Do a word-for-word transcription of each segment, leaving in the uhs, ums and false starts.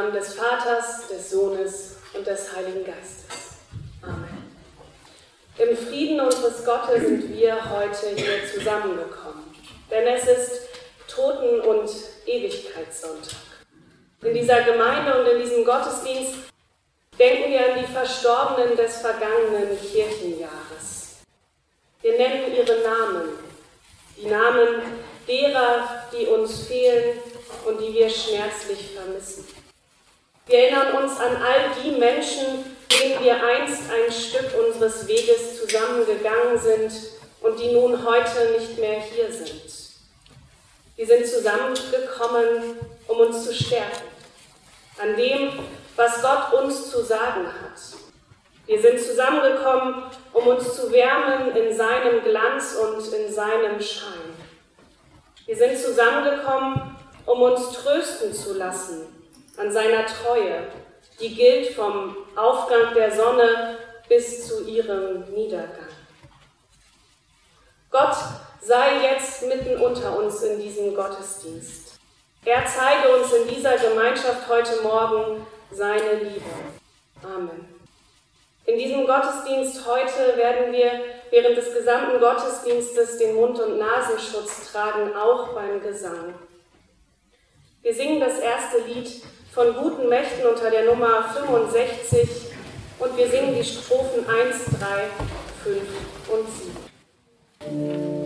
Namen des Vaters, des Sohnes und des Heiligen Geistes. Amen. Im Frieden unseres Gottes sind wir heute hier zusammengekommen, denn es ist Toten- und Ewigkeitssonntag. In dieser Gemeinde und in diesem Gottesdienst denken wir an die Verstorbenen des vergangenen Kirchenjahres. Wir nennen ihre Namen, die Namen derer, die uns fehlen und die wir schmerzlich vermissen. Wir erinnern uns an all die Menschen, denen wir einst ein Stück unseres Weges zusammengegangen sind und die nun heute nicht mehr hier sind. Wir sind zusammengekommen, um uns zu stärken, an dem, was Gott uns zu sagen hat. Wir sind zusammengekommen, um uns zu wärmen in seinem Glanz und in seinem Schein. Wir sind zusammengekommen, um uns trösten zu lassen an seiner Treue, die gilt vom Aufgang der Sonne bis zu ihrem Niedergang. Gott sei jetzt mitten unter uns in diesem Gottesdienst. Er zeige uns in dieser Gemeinschaft heute Morgen seine Liebe. Amen. In diesem Gottesdienst heute werden wir während des gesamten Gottesdienstes den Mund- und Nasenschutz tragen, auch beim Gesang. Wir singen das erste Lied von Guten Mächten unter der Nummer fünfundsechzig und wir singen die Strophen eins, drei, fünf und sieben.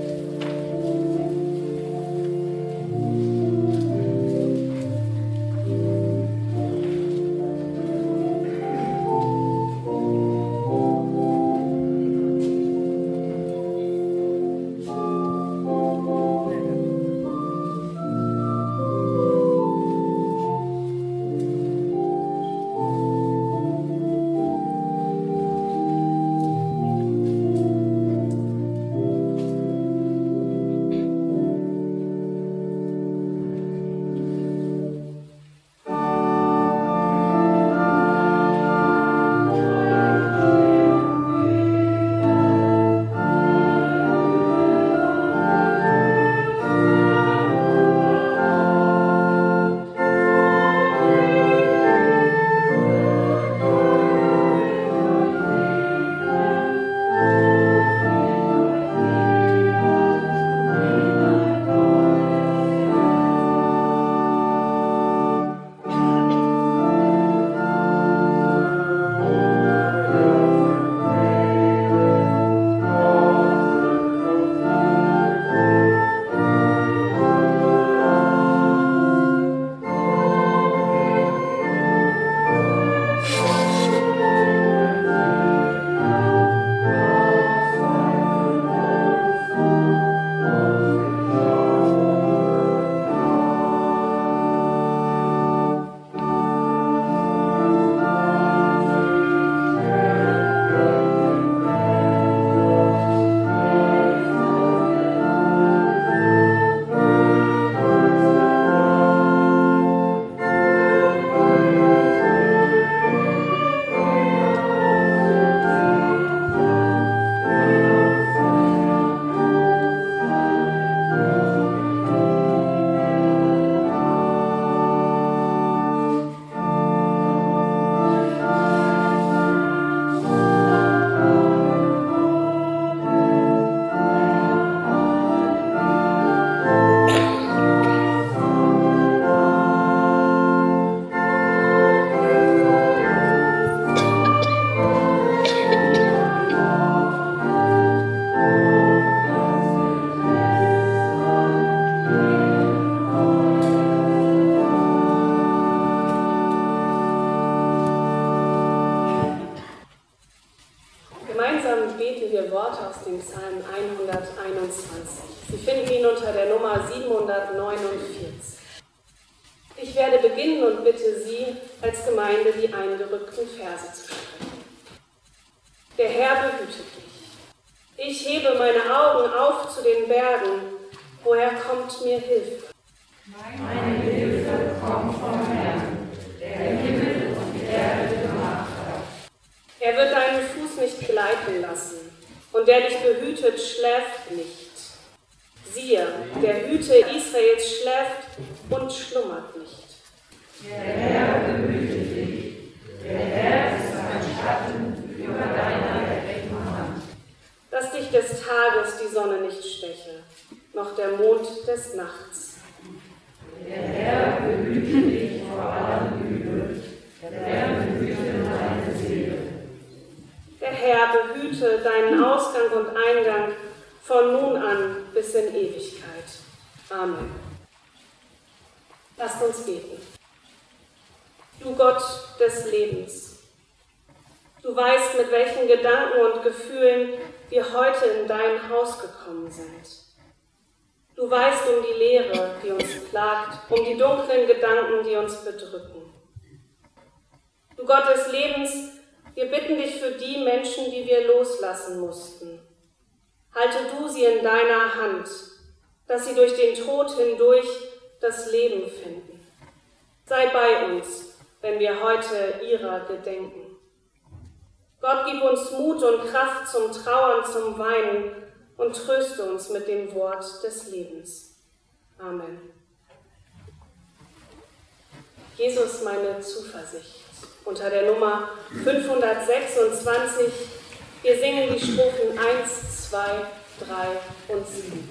Ich werde beginnen und bitte Sie als Gemeinde die eingerückten Verse zu sprechen. Der Herr behüte dich. Ich hebe meine Augen auf zu den Bergen. Woher kommt mir Hilfe? Meine Hilfe kommt vom Herrn, der Himmel und die Erde gemacht hat. Er wird deinen Fuß nicht gleiten lassen, und der dich behütet, schläft nicht. Siehe, der Hüter Israels schläft und schlummert nicht. Der Herr behüte dich, der Herr ist ein Schatten über deiner rechten Hand. Dass dich des Tages die Sonne nicht steche, noch der Mond des Nachts. Der Herr behüte dich vor allem Übel, der Herr behüte deine Seele. Der Herr behüte deinen Ausgang und Eingang von nun an bis in Ewigkeit. Amen. Lasst uns beten. Du Gott des Lebens, du weißt, mit welchen Gedanken und Gefühlen wir heute in dein Haus gekommen sind. Du weißt um die Leere, die uns plagt, um die dunklen Gedanken, die uns bedrücken. Du Gott des Lebens, wir bitten dich für die Menschen, die wir loslassen mussten. Halte du sie in deiner Hand, dass sie durch den Tod hindurch das Leben finden. Sei bei uns, wenn wir heute ihrer gedenken. Gott, gib uns Mut und Kraft zum Trauern, zum Weinen und tröste uns mit dem Wort des Lebens. Amen. Jesus, meine Zuversicht. Unter der Nummer fünfhundertsechsundzwanzig. Wir singen die Strophen eins, zwei, drei und sieben.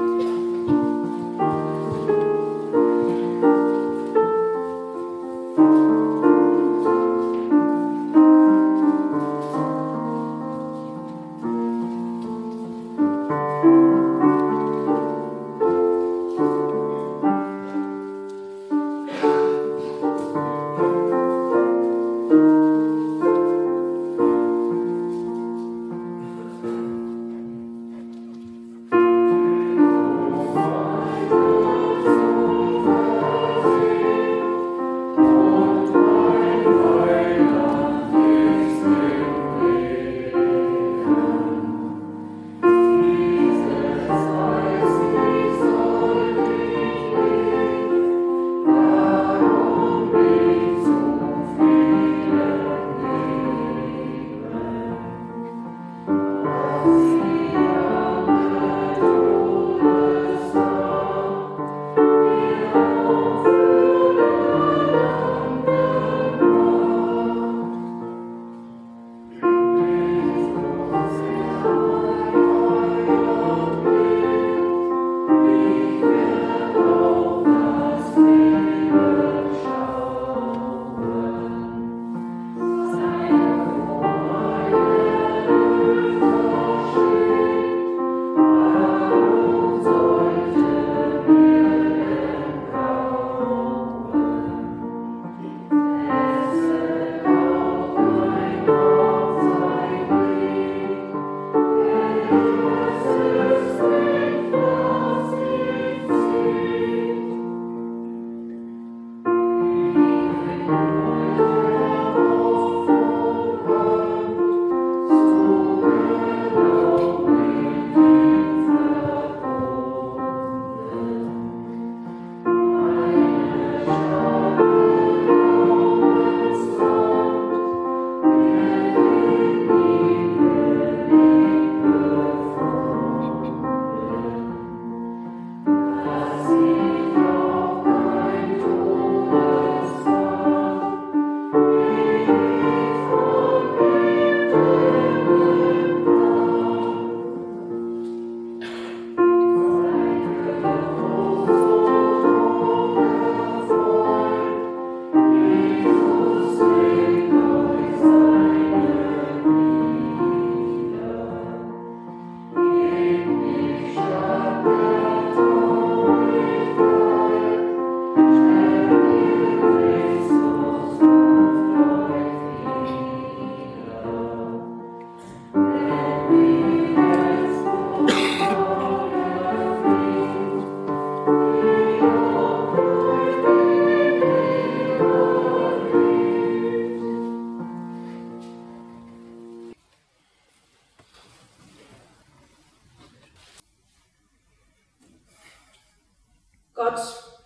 Gott,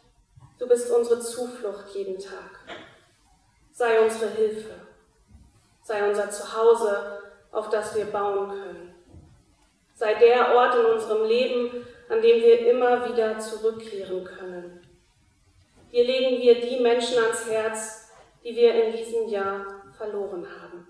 du bist unsere Zuflucht jeden Tag. Sei unsere Hilfe. Sei unser Zuhause, auf das wir bauen können. Sei der Ort in unserem Leben, an dem wir immer wieder zurückkehren können. Dir legen wir die Menschen ans Herz, die wir in diesem Jahr verloren haben.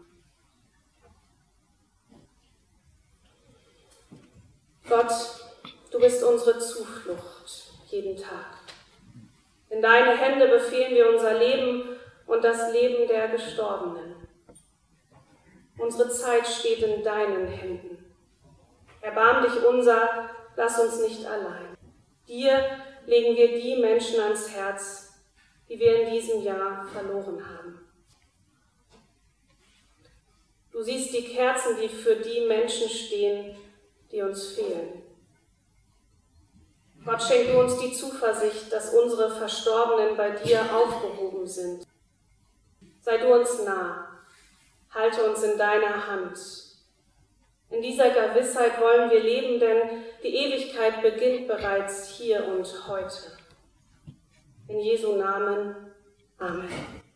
Gott, du bist unsere Zuflucht jeden Tag. In deine Hände befehlen wir unser Leben und das Leben der Gestorbenen. Unsere Zeit steht in deinen Händen. Erbarm dich unser, lass uns nicht allein. Dir legen wir die Menschen ans Herz, die wir in diesem Jahr verloren haben. Du siehst die Kerzen, die für die Menschen stehen, die uns fehlen. Gott, schenke uns die Zuversicht, dass unsere Verstorbenen bei dir aufgehoben sind. Sei du uns nah, halte uns in deiner Hand. In dieser Gewissheit wollen wir leben, denn die Ewigkeit beginnt bereits hier und heute. In Jesu Namen, Amen.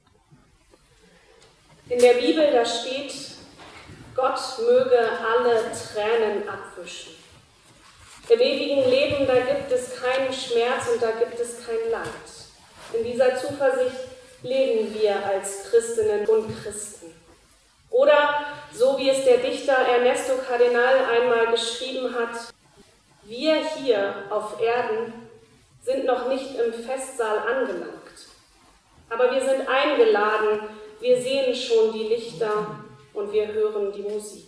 In der Bibel, da steht, Gott möge alle Tränen abwischen. Im ewigen Leben, da gibt es keinen Schmerz und da gibt es kein Leid. In dieser Zuversicht leben wir als Christinnen und Christen. Oder, so wie es der Dichter Ernesto Cardenal einmal geschrieben hat, wir hier auf Erden sind noch nicht im Festsaal angelangt. Aber wir sind eingeladen, wir sehen schon die Lichter und wir hören die Musik.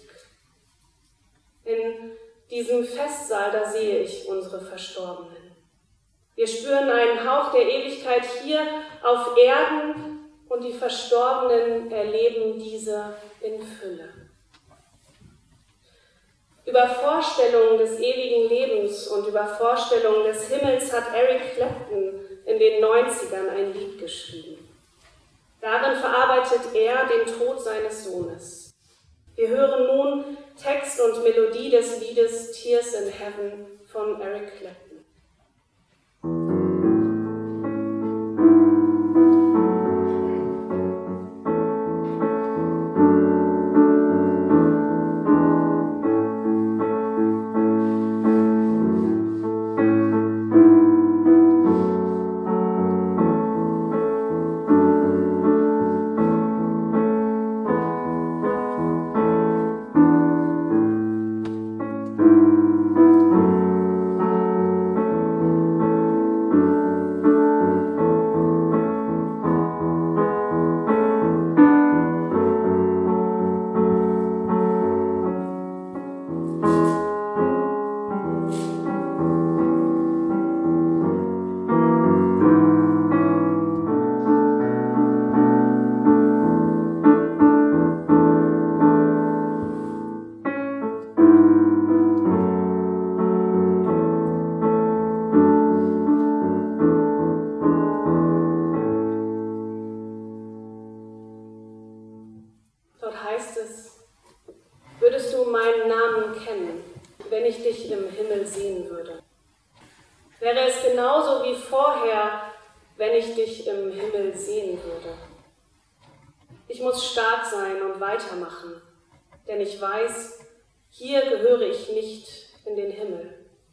In diesem Festsaal, da sehe ich unsere Verstorbenen. Wir spüren einen Hauch der Ewigkeit hier auf Erden und die Verstorbenen erleben diese in Fülle. Über Vorstellungen des ewigen Lebens und über Vorstellungen des Himmels hat Eric Clapton in den neunzigern ein Lied geschrieben. Darin verarbeitet er den Tod seines Sohnes. Wir hören nun Text und Melodie des Liedes Tears in Heaven von Eric Clapton. Wäre es genauso wie vorher, wenn ich dich im Himmel sehen würde. Ich muss stark sein und weitermachen, denn ich weiß, hier gehöre ich nicht in den Himmel.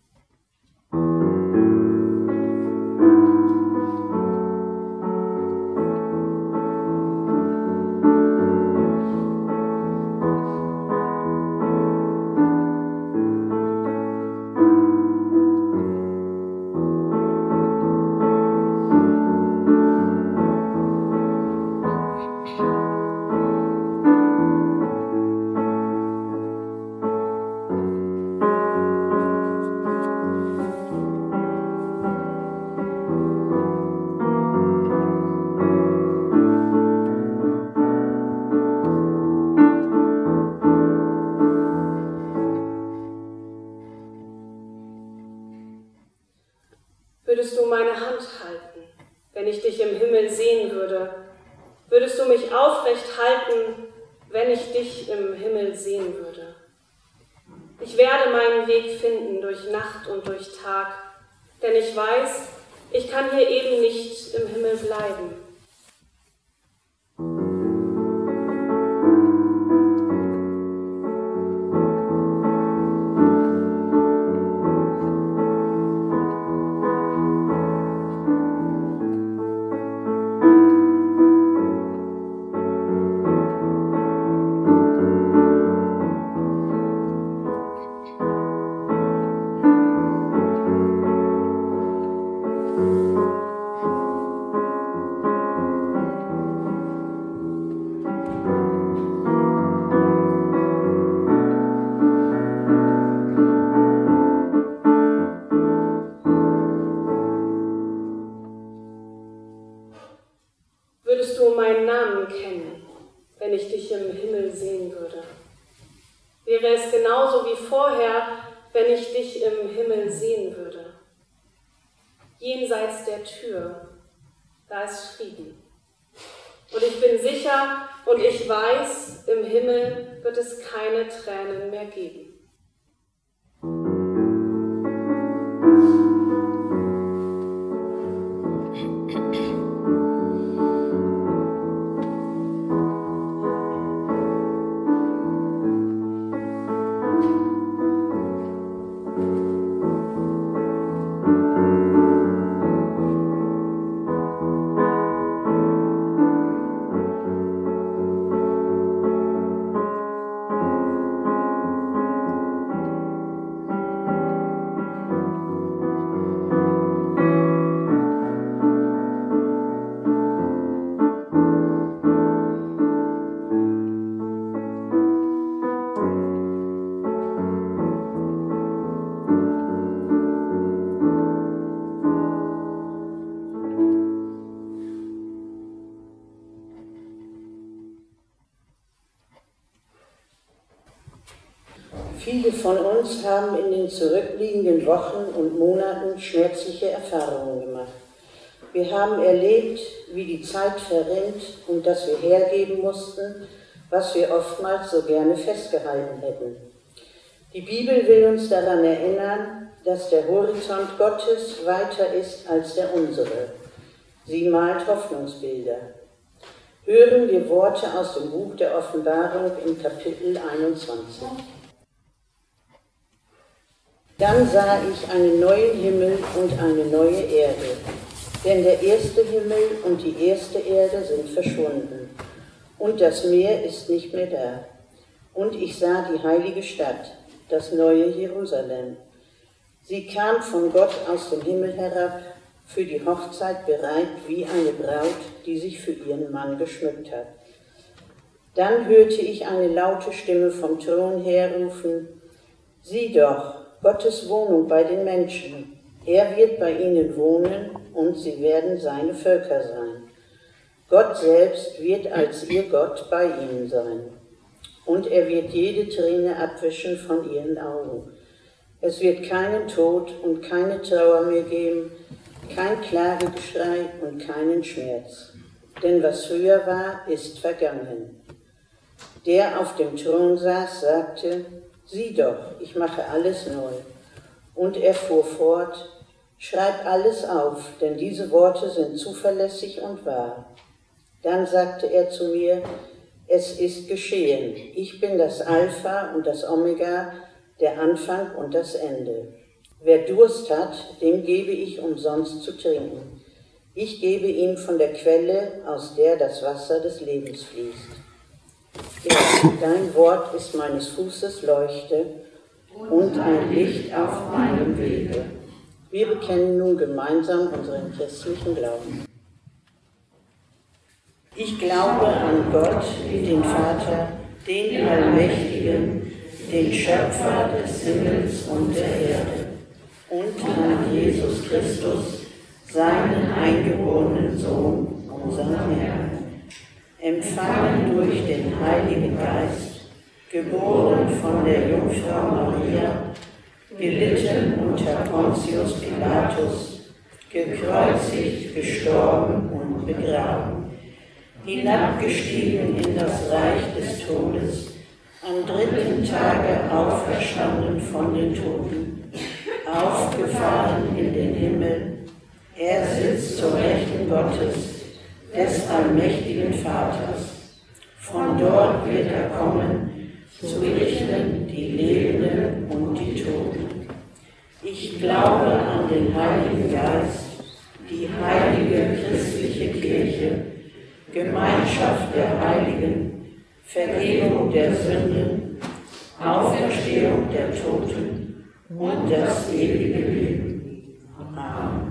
Würdest du meine Hand halten, wenn ich dich im Himmel sehen würde? Würdest du mich aufrecht halten, wenn ich dich im Himmel sehen würde? Ich werde meinen Weg finden durch Nacht und durch Tag, denn ich weiß, ich kann hier eben nicht im Himmel bleiben. wenn ich dich im Himmel sehen würde? Wäre es genauso wie vorher, wenn ich dich im Himmel sehen würde? Jenseits der Tür, da ist Frieden. Und ich bin sicher und ich weiß, im Himmel wird es keine Tränen mehr geben. Viele von uns haben in den zurückliegenden Wochen und Monaten schmerzliche Erfahrungen gemacht. Wir haben erlebt, wie die Zeit verrinnt und dass wir hergeben mussten, was wir oftmals so gerne festgehalten hätten. Die Bibel will uns daran erinnern, dass der Horizont Gottes weiter ist als der unsere. Sie malt Hoffnungsbilder. Hören wir Worte aus dem Buch der Offenbarung in Kapitel einundzwanzig. Dann sah ich einen neuen Himmel und eine neue Erde, denn der erste Himmel und die erste Erde sind verschwunden, und das Meer ist nicht mehr da. Und ich sah die heilige Stadt, das neue Jerusalem. Sie kam von Gott aus dem Himmel herab, für die Hochzeit bereit wie eine Braut, die sich für ihren Mann geschmückt hat. Dann hörte ich eine laute Stimme vom Thron her rufen: Sieh doch, Gottes Wohnung bei den Menschen. Er wird bei ihnen wohnen und sie werden seine Völker sein. Gott selbst wird als ihr Gott bei ihnen sein. Und er wird jede Träne abwischen von ihren Augen. Es wird keinen Tod und keine Trauer mehr geben, kein Klagegeschrei und keinen Schmerz. Denn was früher war, ist vergangen. Der auf dem Thron saß, sagte: Sieh doch, ich mache alles neu. Und er fuhr fort: Schreib alles auf, denn diese Worte sind zuverlässig und wahr. Dann sagte er zu mir: Es ist geschehen. Ich bin das Alpha und das Omega, der Anfang und das Ende. Wer Durst hat, dem gebe ich umsonst zu trinken. Ich gebe ihm von der Quelle, aus der das Wasser des Lebens fließt. Ja, dein Wort ist meines Fußes Leuchte und ein Licht auf meinem Wege. Wir bekennen nun gemeinsam unseren christlichen Glauben. Ich glaube an Gott, den Vater, den Allmächtigen, den Schöpfer des Himmels und der Erde, und an Jesus Christus, seinen eingeborenen Sohn, unseren Herrn, empfangen durch den Heiligen Geist, geboren von der Jungfrau Maria, gelitten unter Pontius Pilatus, gekreuzigt, gestorben und begraben, hinabgestiegen in das Reich des Todes, am dritten Tage auferstanden von den Toten, aufgefahren in den Himmel, er sitzt zur Rechten Gottes, des allmächtigen Vaters. Von dort wird er kommen, zu richten die Lebenden und die Toten. Ich glaube an den Heiligen Geist, die heilige christliche Kirche, Gemeinschaft der Heiligen, Vergebung der Sünden, Auferstehung der Toten und das ewige Leben. Amen.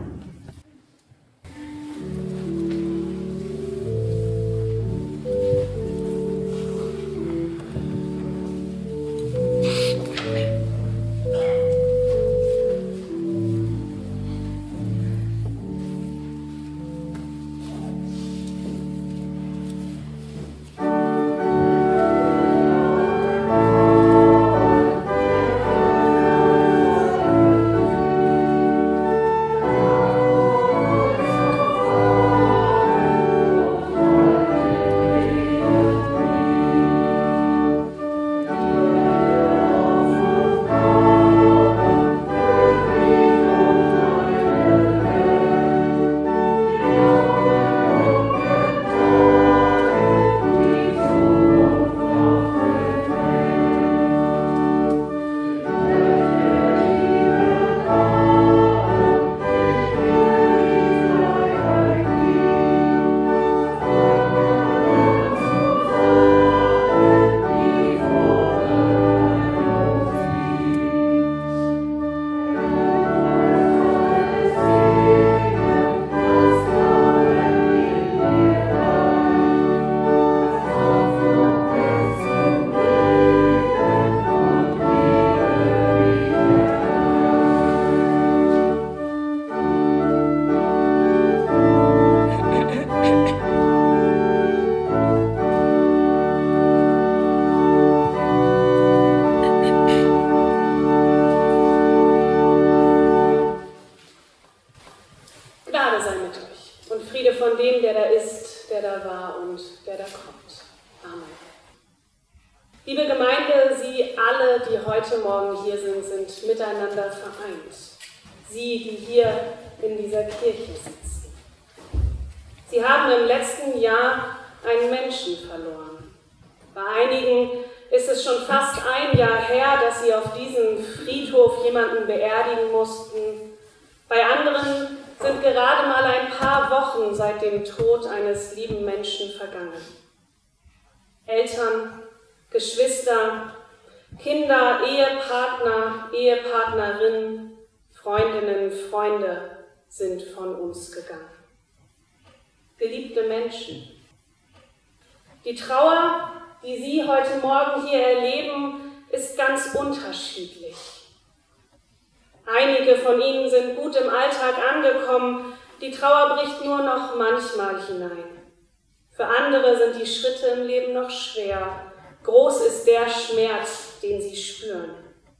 Amen. Liebe Gemeinde, Sie alle, die heute Morgen hier sind, sind miteinander vereint. Sie, die hier in dieser Kirche sitzen. Sie haben im letzten Jahr einen Menschen verloren. Bei einigen ist es schon fast ein Jahr her, dass sie auf diesem Friedhof jemanden beerdigen mussten. Bei anderen sind gerade mal ein paar Wochen seit dem Tod eines lieben Menschen vergangen. Eltern, Geschwister, Kinder, Ehepartner, Ehepartnerinnen, Freundinnen, Freunde sind von uns gegangen. Geliebte Menschen. Die Trauer, die Sie heute Morgen hier erleben, ist ganz unterschiedlich. Einige von Ihnen sind gut im Alltag angekommen, die Trauer bricht nur noch manchmal hinein. Für andere sind die Schritte im Leben noch schwer. Groß ist der Schmerz, den sie spüren.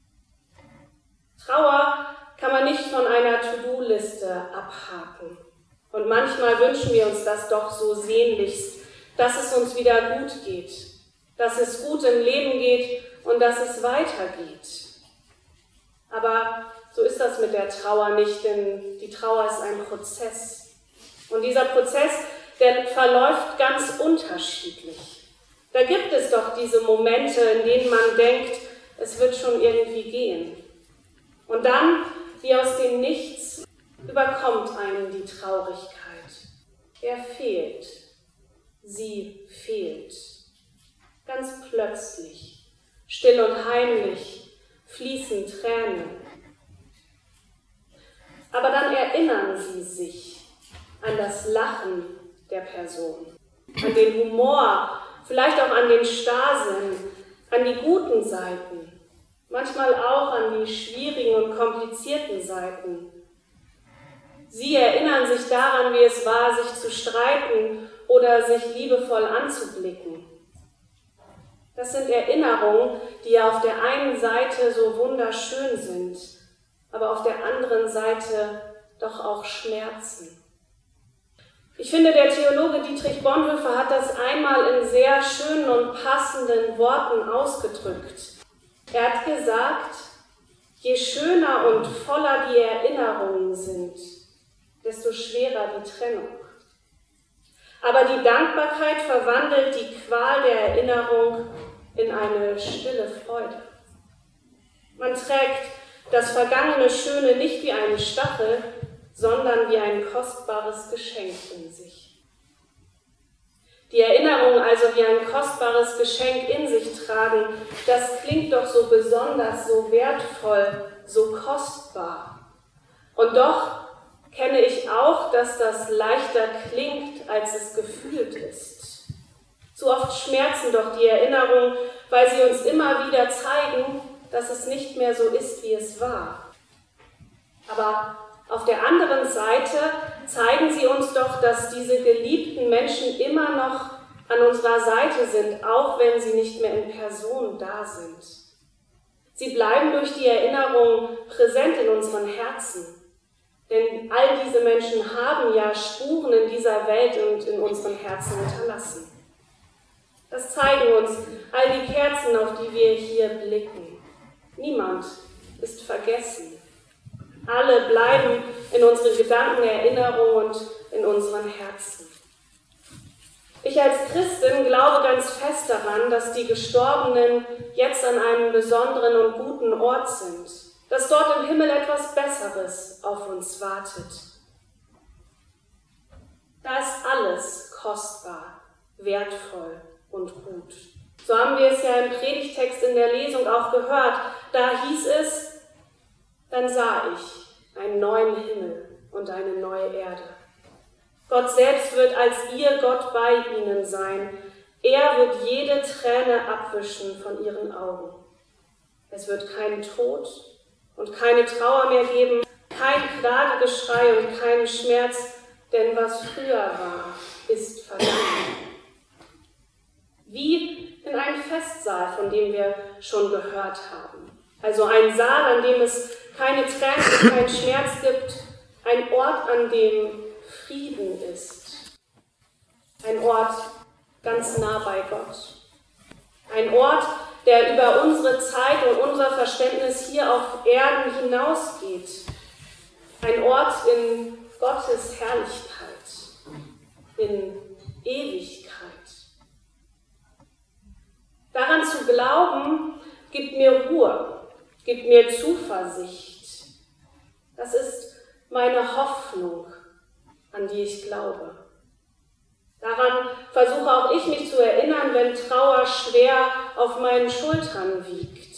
Trauer kann man nicht von einer To-Do-Liste abhaken. Und manchmal wünschen wir uns das doch so sehnlichst, dass es uns wieder gut geht, dass es gut im Leben geht und dass es weitergeht. Aber so ist das mit der Trauer nicht, denn die Trauer ist ein Prozess. Und dieser Prozess, der verläuft ganz unterschiedlich. Da gibt es doch diese Momente, in denen man denkt, es wird schon irgendwie gehen. Und dann, wie aus dem Nichts, überkommt einen die Traurigkeit. Er fehlt. Sie fehlt. Ganz plötzlich, still und heimlich, fließen Tränen. Aber dann erinnern sie sich an das Lachen der Person, an den Humor, vielleicht auch an den Starrsinn, an die guten Seiten, manchmal auch an die schwierigen und komplizierten Seiten. Sie erinnern sich daran, wie es war, sich zu streiten oder sich liebevoll anzublicken. Das sind Erinnerungen, die auf der einen Seite so wunderschön sind, aber auf der anderen Seite doch auch schmerzen. Ich finde, der Theologe Dietrich Bonhoeffer hat das einmal in sehr schönen und passenden Worten ausgedrückt. Er hat gesagt, je schöner und voller die Erinnerungen sind, desto schwerer die Trennung. Aber die Dankbarkeit verwandelt die Qual der Erinnerung in eine stille Freude. Man trägt das vergangene Schöne nicht wie eine Stachel, sondern wie ein kostbares Geschenk in sich. Die Erinnerung also wie ein kostbares Geschenk in sich tragen, das klingt doch so besonders, so wertvoll, so kostbar. Und doch kenne ich auch, dass das leichter klingt, als es gefühlt ist. Zu oft schmerzen doch die Erinnerungen, weil sie uns immer wieder zeigen, dass es nicht mehr so ist, wie es war. Aber auf der anderen Seite zeigen sie uns doch, dass diese geliebten Menschen immer noch an unserer Seite sind, auch wenn sie nicht mehr in Person da sind. Sie bleiben durch die Erinnerung präsent in unseren Herzen. Denn all diese Menschen haben ja Spuren in dieser Welt und in unseren Herzen hinterlassen. Das zeigen uns all die Kerzen, auf die wir hier blicken. Niemand ist vergessen. Alle bleiben in unseren Gedanken, Erinnerungen und in unseren Herzen. Ich als Christin glaube ganz fest daran, dass die Gestorbenen jetzt an einem besonderen und guten Ort sind, dass dort im Himmel etwas Besseres auf uns wartet. Da ist alles kostbar, wertvoll und gut. So haben wir es ja im Predigtext in der Lesung auch gehört. Da hieß es, dann sah ich einen neuen Himmel und eine neue Erde. Gott selbst wird als ihr Gott bei ihnen sein. Er wird jede Träne abwischen von ihren Augen. Es wird keinen Tod und keine Trauer mehr geben, kein Klagegeschrei und keinen Schmerz, denn was früher war, ist vergangen. Wie in einem Festsaal, von dem wir schon gehört haben. Also ein Saal, an dem es keine Tränen und keinen Schmerz gibt, ein Ort, an dem Frieden ist. Ein Ort, ganz nah bei Gott. Ein Ort, der über unsere Zeit und unser Verständnis hier auf Erden hinausgeht. Ein Ort in Gottes Herrlichkeit, in Ewigkeit. Daran zu glauben, gibt mir Ruhe, gibt mir Zuversicht. Das ist meine Hoffnung, an die ich glaube. Daran versuche auch ich mich zu erinnern, wenn Trauer schwer auf meinen Schultern wiegt.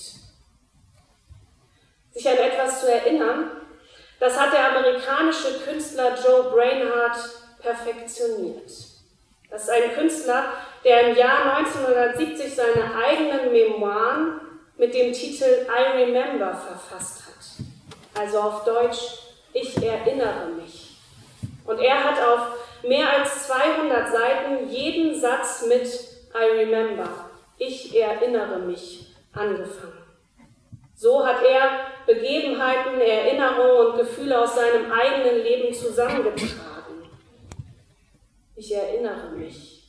Sich an etwas zu erinnern, das hat der amerikanische Künstler Joe Brainard perfektioniert. Das ist ein Künstler, der im Jahr neunzehnhundertsiebzig seine eigenen Memoiren mit dem Titel I Remember verfasst hat. Also auf Deutsch, ich erinnere mich. Und er hat auf mehr als zweihundert Seiten jeden Satz mit I remember, ich erinnere mich, angefangen. So hat er Begebenheiten, Erinnerungen und Gefühle aus seinem eigenen Leben zusammengetragen. Ich erinnere mich.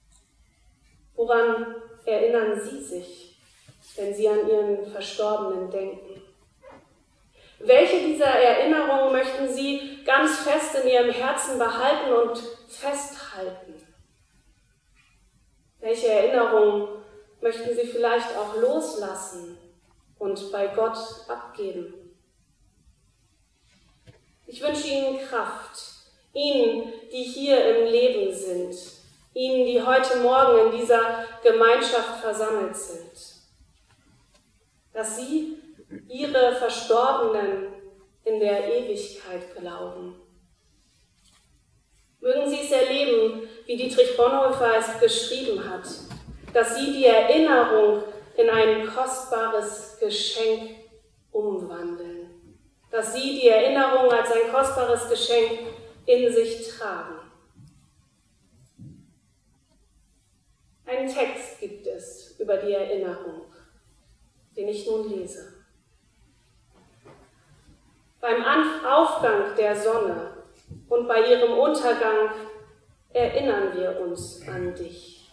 Woran erinnern Sie sich, wenn Sie an Ihren Verstorbenen denken? Welche dieser Erinnerungen möchten Sie ganz fest in Ihrem Herzen behalten und festhalten? Welche Erinnerungen möchten Sie vielleicht auch loslassen und bei Gott abgeben? Ich wünsche Ihnen Kraft, Ihnen, die hier im Leben sind, Ihnen, die heute Morgen in dieser Gemeinschaft versammelt sind, dass Sie Ihre Verstorbenen in der Ewigkeit glauben. Mögen Sie es erleben, wie Dietrich Bonhoeffer es geschrieben hat, dass Sie die Erinnerung in ein kostbares Geschenk umwandeln, dass Sie die Erinnerung als ein kostbares Geschenk in sich tragen. Einen Text gibt es über die Erinnerung, den ich nun lese. Beim Aufgang der Sonne und bei ihrem Untergang erinnern wir uns an dich.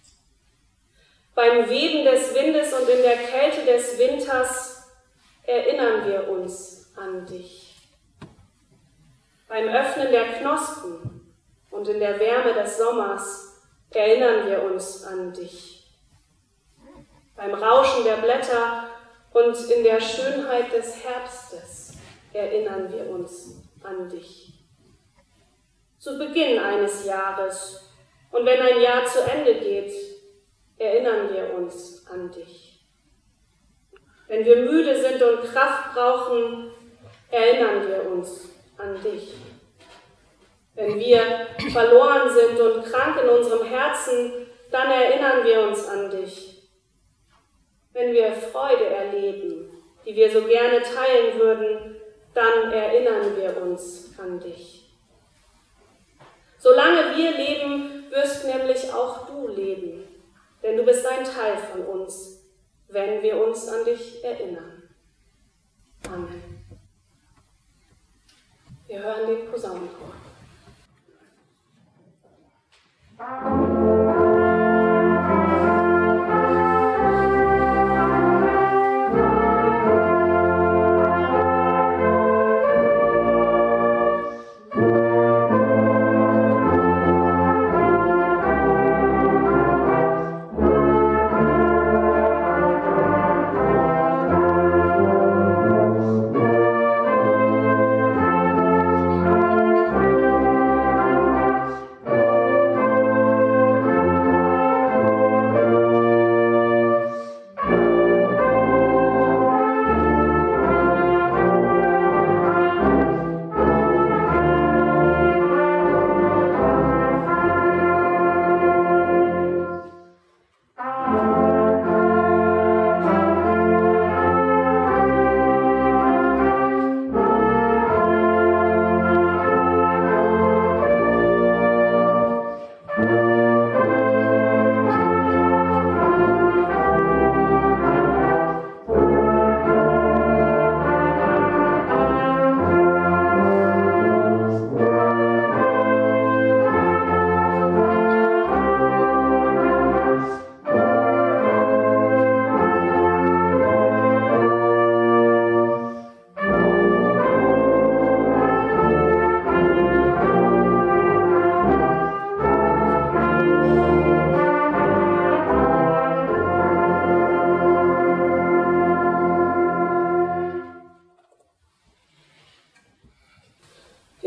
Beim Weben des Windes und in der Kälte des Winters erinnern wir uns an dich. Beim Öffnen der Knospen und in der Wärme des Sommers erinnern wir uns an dich. Beim Rauschen der Blätter und in der Schönheit des Herbstes erinnern wir uns an dich. Zu Beginn eines Jahres und wenn ein Jahr zu Ende geht, erinnern wir uns an dich. Wenn wir müde sind und Kraft brauchen, erinnern wir uns an dich. Wenn wir verloren sind und krank in unserem Herzen, dann erinnern wir uns an dich. Wenn wir Freude erleben, die wir so gerne teilen würden, dann erinnern wir uns an dich. Solange wir leben, wirst nämlich auch du leben, denn du bist ein Teil von uns, wenn wir uns an dich erinnern. Amen. Wir hören den Posaunenchor.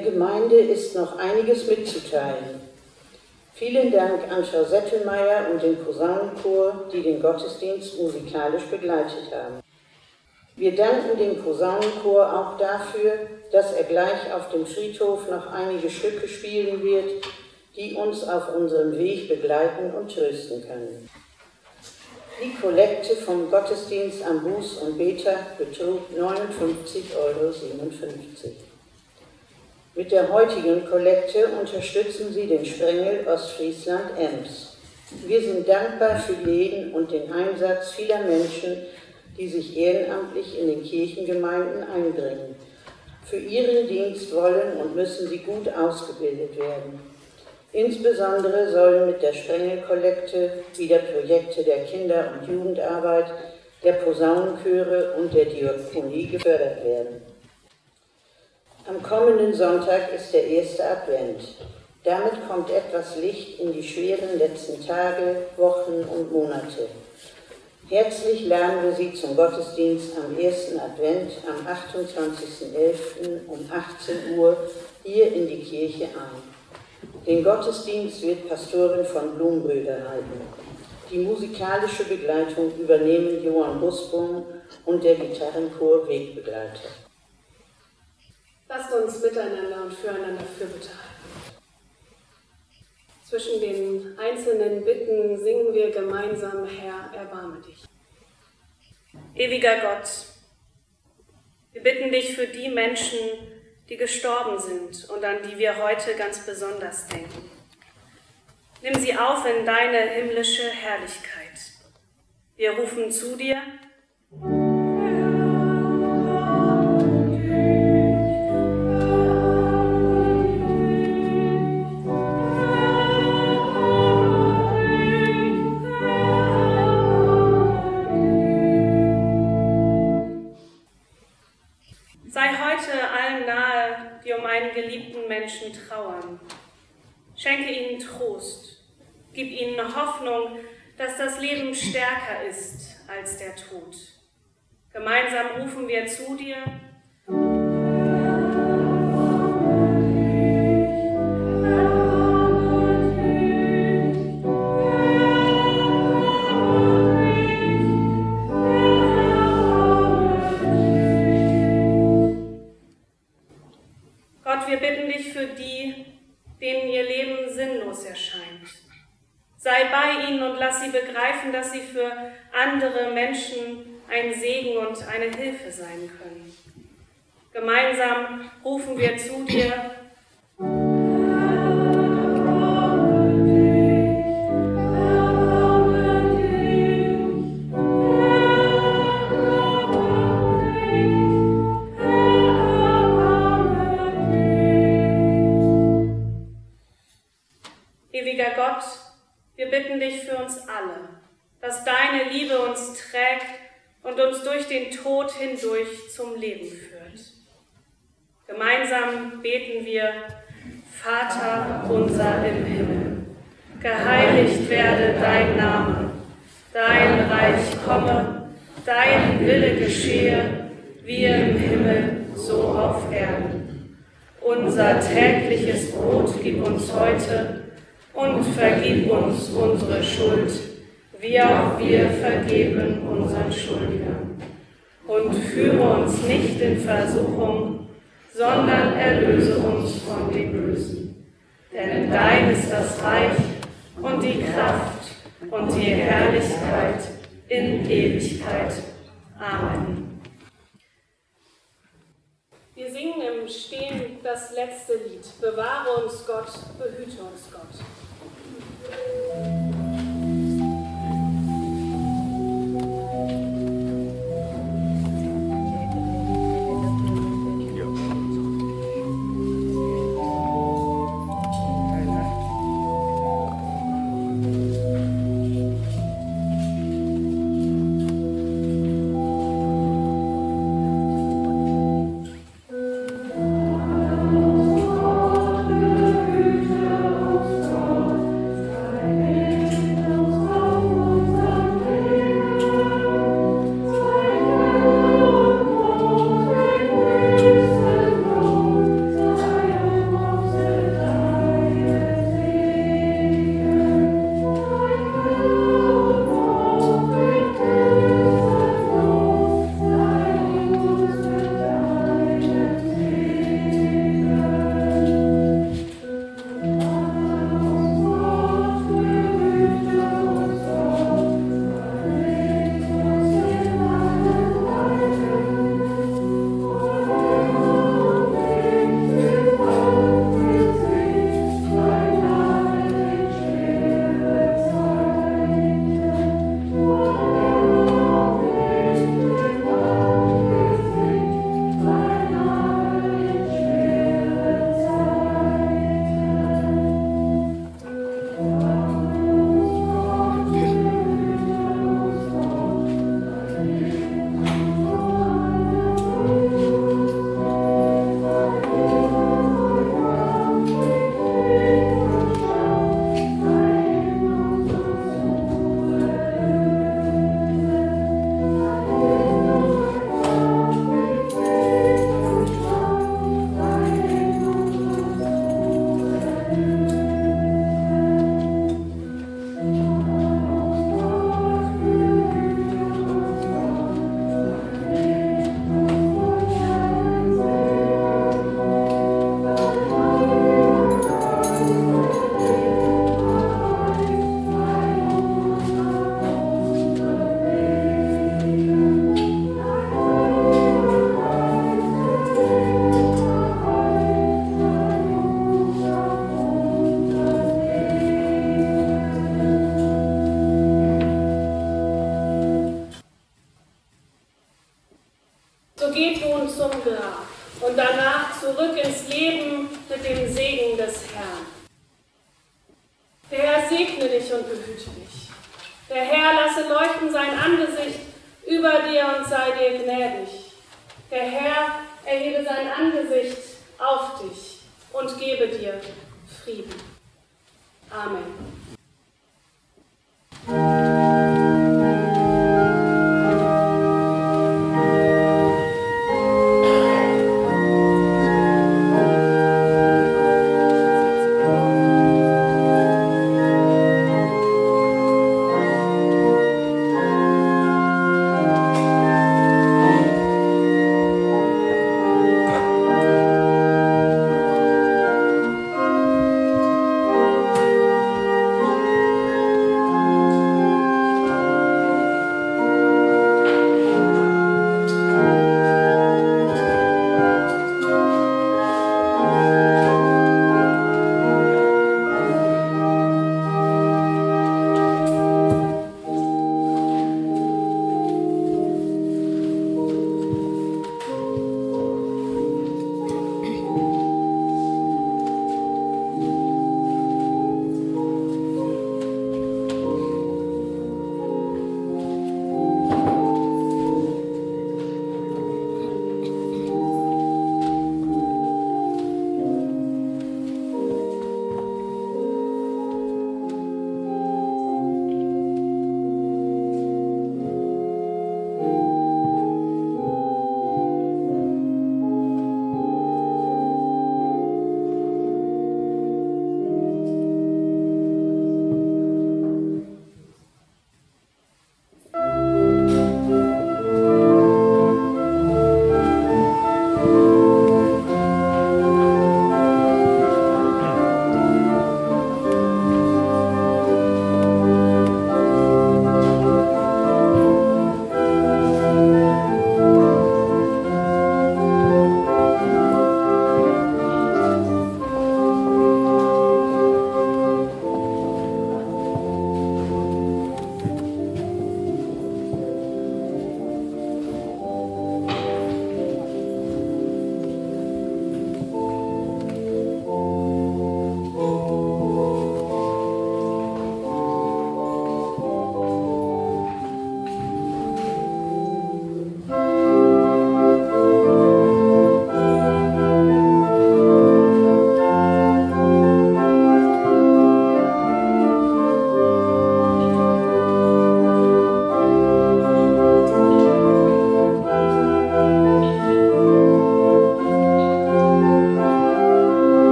Der Gemeinde ist noch einiges mitzuteilen. Vielen Dank an Frau Settelmeier und den Posaunenchor, die den Gottesdienst musikalisch begleitet haben. Wir danken dem Posaunenchor auch dafür, dass er gleich auf dem Friedhof noch einige Stücke spielen wird, die uns auf unserem Weg begleiten und trösten können. Die Kollekte vom Gottesdienst am Buß- und Betag betrug neunundfünfzig Euro siebenundfünfzig. Mit der heutigen Kollekte unterstützen Sie den Sprengel Ostfriesland-Ems. Wir sind dankbar für jeden und den Einsatz vieler Menschen, die sich ehrenamtlich in den Kirchengemeinden einbringen. Für ihren Dienst wollen und müssen sie gut ausgebildet werden. Insbesondere sollen mit der Sprengelkollekte wieder Projekte der Kinder- und Jugendarbeit, der Posaunenchöre und der Diakonie gefördert werden. Am kommenden Sonntag ist der erste Advent. Damit kommt etwas Licht in die schweren letzten Tage, Wochen und Monate. Herzlich laden wir Sie zum Gottesdienst am ersten Advent am achtundzwanzigsten elften um achtzehn Uhr hier in die Kirche ein. Den Gottesdienst wird Pastorin von Blumbrüder halten. Die musikalische Begleitung übernehmen Johann Busbohm und der Gitarrenchor Wegbegleiter. Lasst uns miteinander und füreinander Fürbitte halten. Zwischen den einzelnen Bitten singen wir gemeinsam, Herr, erbarme dich. Ewiger Gott, wir bitten dich für die Menschen, die gestorben sind und an die wir heute ganz besonders denken. Nimm sie auf in deine himmlische Herrlichkeit. Wir rufen zu dir. Sei heute allen nahe, die um einen geliebten Menschen trauern. Schenke ihnen Trost. Gib ihnen Hoffnung, dass das Leben stärker ist als der Tod. Gemeinsam rufen wir zu dir. Gott, wir bitten dich für die, denen ihr Leben sinnlos erscheint. Sei bei ihnen und lass sie begreifen, dass sie für andere Menschen ein Segen und eine Hilfe sein können. Gemeinsam rufen wir zu dir. Ewiger Gott, wir bitten dich für uns alle, dass deine Liebe uns trägt und uns durch den Tod hindurch zum Leben führt. Gemeinsam beten wir, Vater unser im Himmel, geheiligt werde dein Name, dein Reich komme, dein Wille geschehe, wie im Himmel, so auf Erden. Unser tägliches Brot gib uns heute und vergib uns unsere Schuld, wie auch wir vergeben unseren Schuldigern. Und führe uns nicht in Versuchung, sondern erlöse uns von dem Bösen. Denn dein ist das Reich und die Kraft und die Herrlichkeit in Ewigkeit. Amen. Wir singen im Stehen das letzte Lied. Bewahre uns Gott, behüte uns Gott. Amen. zum Grab und danach zurück ins Leben mit dem Segen des Herrn. Der Herr segne dich und behüte dich. Der Herr lasse leuchten sein Angesicht über dir und sei dir gnädig. Der Herr erhebe sein Angesicht auf dich und gebe dir Frieden. Amen.